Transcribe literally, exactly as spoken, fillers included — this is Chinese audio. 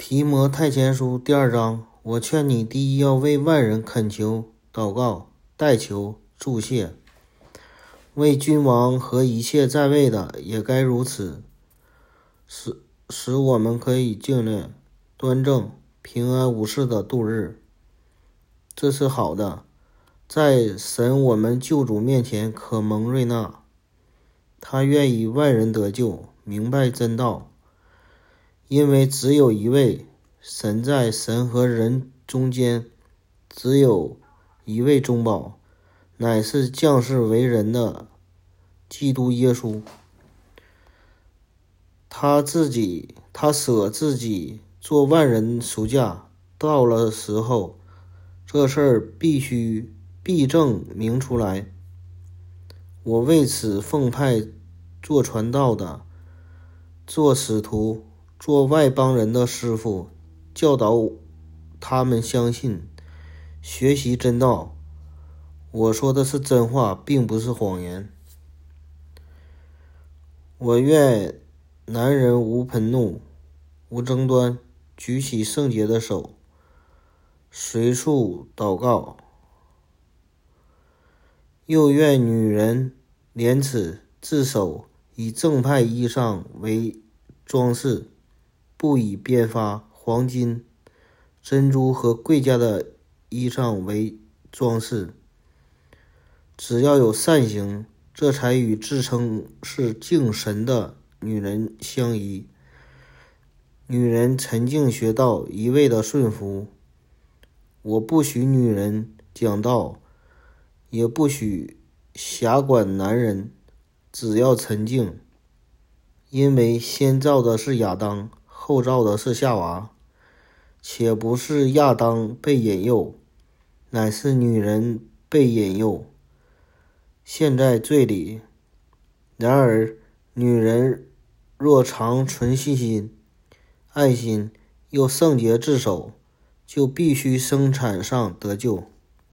提摩太前书第二章，我劝你第一要为万人恳求、祷告、代求、祝谢，为君王和一切在位的也该如此，使使我们可以敬恋、端正、平安无事的度日。这是好的，在神我们救主面前可蒙瑞纳。他愿意万人得救，明白真道，因为只有一位神，在神和人中间只有一位中保，乃是降世为人的基督耶稣。他自己他舍自己做万人赎价，到了时候这事儿必须必证明出来。我为此奉派做传道的，做使徒，做外邦人的师傅，教导他们相信，学习真道。我说的是真话，并不是谎言。我愿男人无喷怒，无争端，举起圣洁的手，随处祷告。又愿女人廉耻自守，以正派衣裳为装饰，不以编发、黄金、珍珠和贵价的衣裳为装饰，只要有善行，这才与自称是敬神的女人相宜。女人沉静学道，一味的顺服。我不许女人讲道，也不许辖管男人，只要沉静。因为先造的是亚当，后造的是夏娃，且不是亚当被引诱，乃是女人被引诱，陷在罪里。然而女人若常存信心、爱心，又圣洁自守，就必须生产上得救。